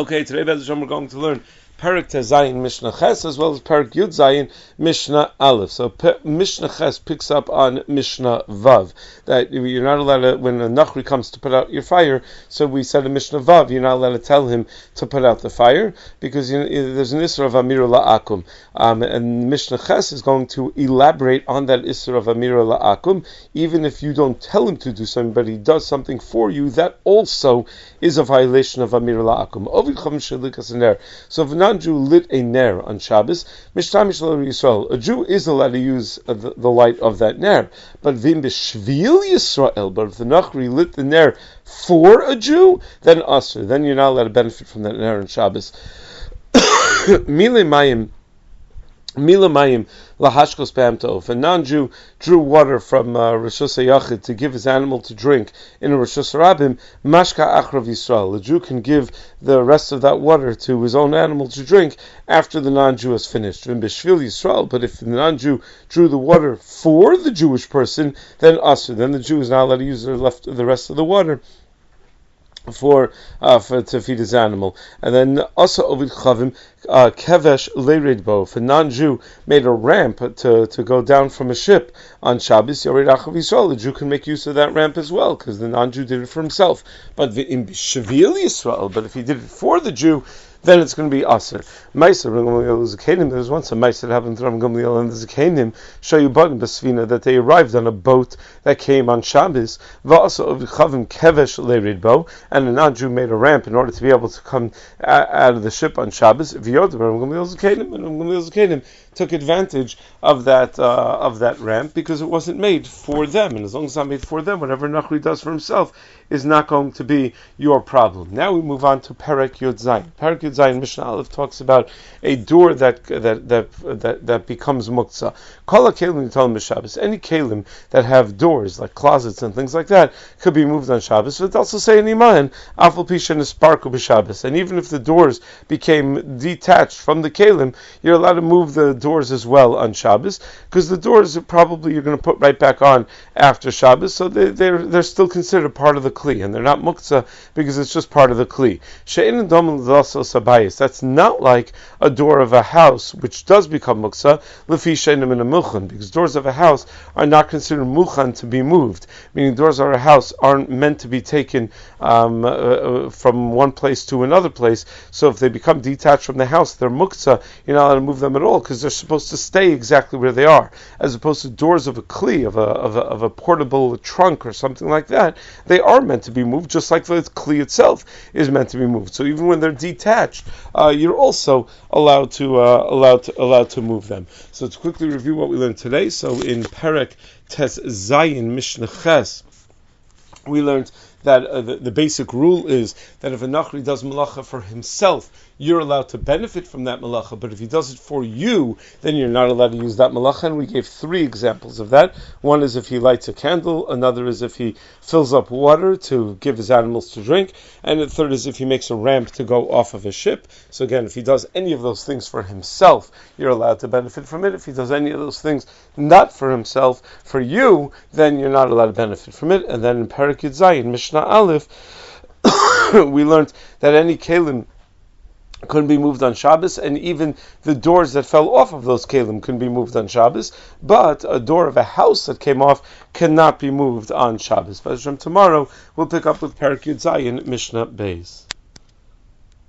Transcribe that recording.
Okay, today Bez Hashem we're going to learn Perek Tezayin Mishnah Ches as well as Perek Yud Zayin Mishnah Aleph. So Mishnah Ches picks up on Mishnah Vav, that you're not allowed to, when a Nachri comes to put out your fire, so we said in Mishnah Vav, you're not allowed to tell him to put out the fire, because there's an Isser of Amir La'akum. And Mishnah Ches is going to elaborate on that Isser of Amir La'akum, even if you don't tell him to do something, but he does something for you, that also is a violation of Amir La'akum. So if a non-Jew lit a ner on Shabbos, Mishtamish Yisrael, a Jew is allowed to use the light of that ner. But Vim B'Shvil Yisrael, but if the Nachri lit the ner for a Jew, then Asr, then you're not allowed to benefit from that ner on Shabbos. Mila Mayim lahashkos be'amto. If a non-Jew drew water from Rishus HaYachid to give his animal to drink in a Rishus Rabbim, mashka achrav Yisrael. The Jew can give the rest of that water to his own animal to drink after the non-Jew has finished. B'shvil Yisrael. But if the non-Jew drew the water for the Jewish person, then asur. Then the Jew is not allowed to use the rest of the water for to feed his animal. And then also ovid chavim kevesh leiridbo. If a non-Jew made a ramp to go down from a ship on Shabbos, Yored Achav Yisrael, the Jew can make use of that ramp as well, because the non-Jew did it for himself. But in Shavil Yisrael, but if he did it for the Jew, then it's going to be Aser. Meiser, there was once a Meiser that happened to Ram Gamliel and the Zakenim, Shayubad and Basvina, that they arrived on a boat that came on Shabbos, Va'asa of Chavim Kevesh Leiridbo, and a non-Jew made a ramp in order to be able to come out of the ship on Shabbos. V'yod Ram Gamliel Zakenim, and Ram Gamliel Zakenim took advantage of that ramp, because it wasn't made for them, and as long as it's not made for them, whatever Nachri does for himself is not going to be your problem. Now we move on to Perek Yud Zayin. Perek Yud Zayin Mishnah Aleph talks about a door that becomes muktzah. Kol hakelim nitalin b'Shabbos. Any kelim that have doors like closets and things like that could be moved on Shabbos. But it also say in Iman afal pisha nisparku b'Shabbos. And even if the doors became detached from the kelim, you're allowed to move the doors as well on Shabbos, because the doors are probably you're going to put right back on after Shabbos, so they're still considered part of the kli, and they're not muktzah because it's just part of the kli. She'ein dom l'dasos sabayis. That's not like a door of a house which does become muktzah lefi she'ein min mulchan, because doors of a house are not considered mulchan to be moved, meaning doors of a house aren't meant to be taken from one place to another place. So if they become detached from the house, they're muktzah. You're not allowed to move them at all, because they're supposed to stay exactly where they are, as opposed to doors of a kli, of a portable trunk or something like that. They are meant to be moved, just like the kli itself is meant to be moved. So even when they're detached, you're also allowed to move them. So to quickly review what we learned today. So in Perek Tes Zayin Mishnah Ches, we learned that the basic rule is that if a Nachri does malacha for himself, you're allowed to benefit from that malacha, but if he does it for you, then you're not allowed to use that malacha, and we gave 3 examples of that. One is if he lights a candle, another is if he fills up water to give his animals to drink, and the third is if he makes a ramp to go off of a ship. So again, if he does any of those things for himself, you're allowed to benefit from it. If he does any of those things not for himself, for you, then you're not allowed to benefit from it. And then in Perek Yud Zayin, Mishnah Aleph, we learned that any kelim couldn't be moved on Shabbos, and even the doors that fell off of those kelim couldn't be moved on Shabbos, but a door of a house that came off cannot be moved on Shabbos. But tomorrow we'll pick up with Perek Yud Zayin Mishnah Beis.